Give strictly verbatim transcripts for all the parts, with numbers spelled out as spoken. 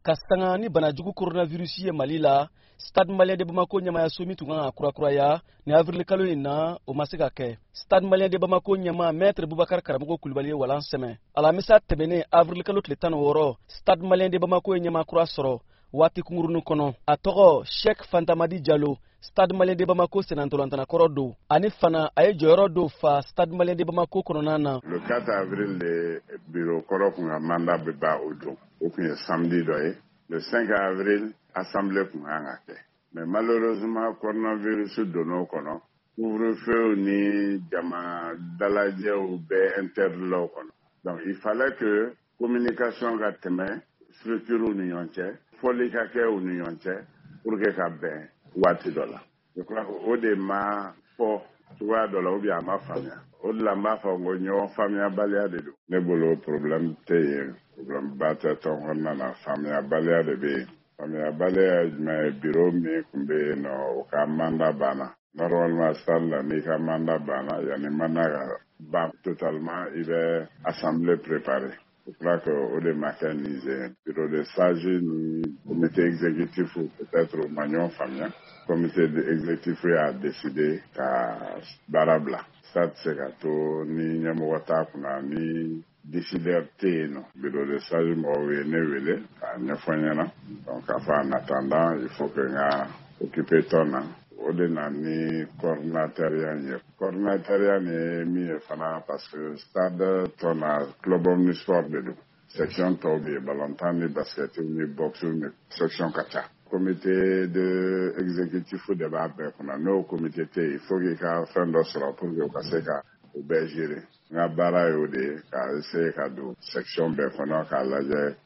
Kasanga ni banajugu coronavirus ye Mali la, Stade Malien de Bamako nyama ya somi tunga kura kura ya ni avril kalo ina o masika ke. Stade Malien de Bamako nyama Maître Boubacar Karamogo Coulibaly walan seme. Alamisa tebene avril kalo tletan woro Stade Malien de Bamako nyama kura soro wati kungurunu kono. Atogo Cheikh Fantamadi Diallo Stade Malien de Bamako senantolantana korodo. Ani fana aye joyoro do fa Stade Malien de Bamako kononana. Le quatre avril le bureau koro kunga manda beba odo. Aucun samedi doye. Le cinq avril, assemblée pour un mais malheureusement, coronavirus donne kono. Couvre-feu ni jama daladje ou be interlo kono. Donc il fallait que communication gateme structure union tche, folie kake union tche pour que ça ben wati dola. Je crois au dema pour trois dollars ou bien ma famille. Au de la ma famille, famille balia de do. Ne bolo problème te problème bata ton on na famille balia de be. Famille balia me bureau me kumbe no ka manda bana. Normalement stade ni ka manda bana yani manda ba totalement il est assemblée préparée. Je crois qu'au de mécaniser, bureau de sage, comité exécutif ou peut-être au magnon famille, comité exécutif a décidé qu'à Barabla, ça c'est gâteau, ni nyamouata kuna ni décideur téno, bureau de sage m'a oué à nyafanyana. Donc en attendant, il faut que nga occuper ton an. O de na ni coordinateur ya coordinateur ya ni mi fana parce que stade tona club omnisport de do section tobe ballontan ni basket ni boxe ni section kacha comité de exécutif de ba be kuna no comité te il faut que ka fendo sera pour que ka ka o be gérer nga bara yo de ka essayer ka do section be fana ka la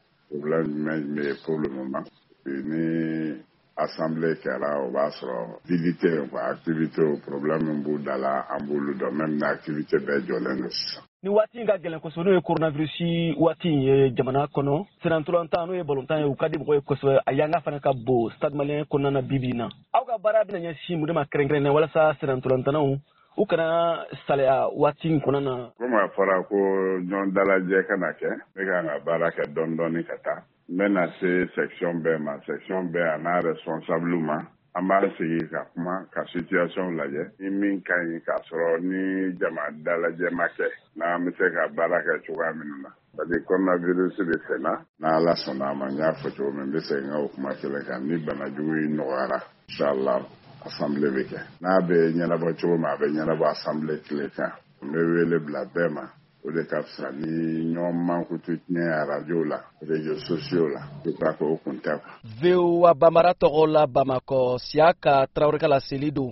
problème mais pour le moment ni assemblée qui a là, on va se visiter, activité au problème dans la amboule de même activité béjolène. Ni wati nga gelen ko sono coronavirus wati e jamana kono senantolanta no e bolontan e ukadi boy ko so ayanga fana ka bo Stade Malien kono na bibina awga bara bina nya si mu de ma krengren wala sa senantolanta no ukana salaya wati kono na kuma fara ko jon dala je kana ke e ga nga bara ke don don ni kata mena se section B ma section B ana responsablement amba sigi ka kuma ka situation la je imin kan ka soro ni jama dala je make na mi se ka bara ke chuga minuna badi coronavirus be sena na la sona ma nya foto men be se nga kuma kele kan ni bana juwi no ara inshallah assemblée beke na be nyana ba chugo ma be nyana ba assemblée kele kan me wele bla bema o de kapsa ni nyom manku tutne a radio la réseaux sociaux la je crois que au contact veo wa bamara togola bamako siaka traoreka la selido